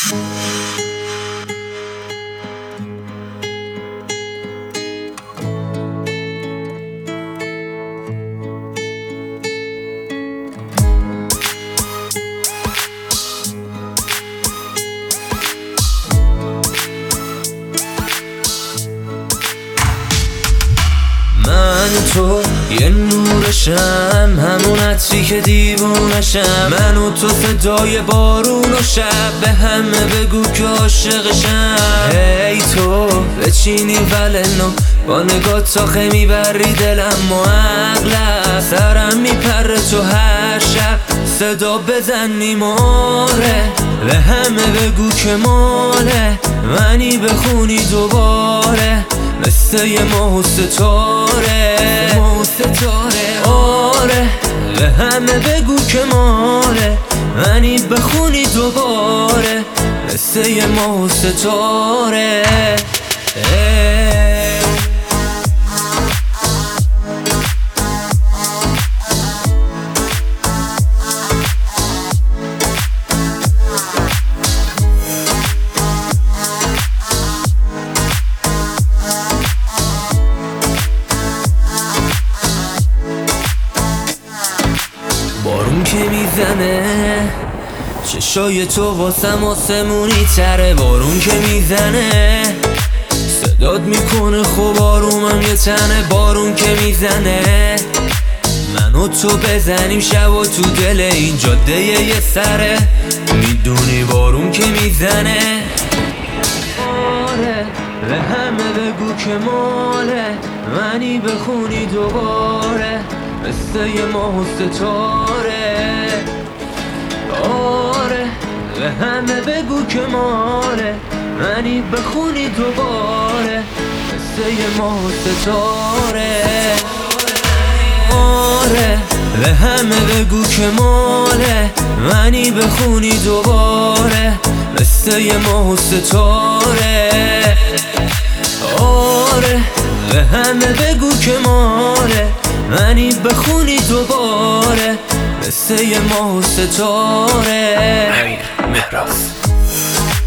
من تو یه نورشم، همون عطری که دیوونشم. من و تو صدای بارون و شب، به همه بگو که عاشقشم. ای تو بچینی ولنو، با نگاه تاخه میبری دلم و عقلم. سرم میپره تو هر شب، صدا بزنی ماره. به همه بگو که ماله منی، بخونی دوباره مثل یه ماه و ستاره. آره به همه بگو که ماله منی، بخونی دوباره مثل یه ماه و ستاره. بارون که میزنه چشای تو واسم آسمونی تره. بارون که میزنه صدات میکنه خوب آرومم یه تنه. بارون که میزنه من و تو بزنیم شب و تو دل این جاده یه سره. میدونی بارون که میزنه، آره به همه بگو که ماله منی، بخونی دوباره مثل یه ماه و ستاره. آره به همه بگو که ماله منی، بخونی دوباره مثل یه ماه و ستاره. آره به همه بگو که ماله منی، بخونی دوباره مثل یه ماه و ستاره. آره به همه بگو که ماله منی، بخونی دوباره مثل یه ماه و ستاره. امیر مهراز.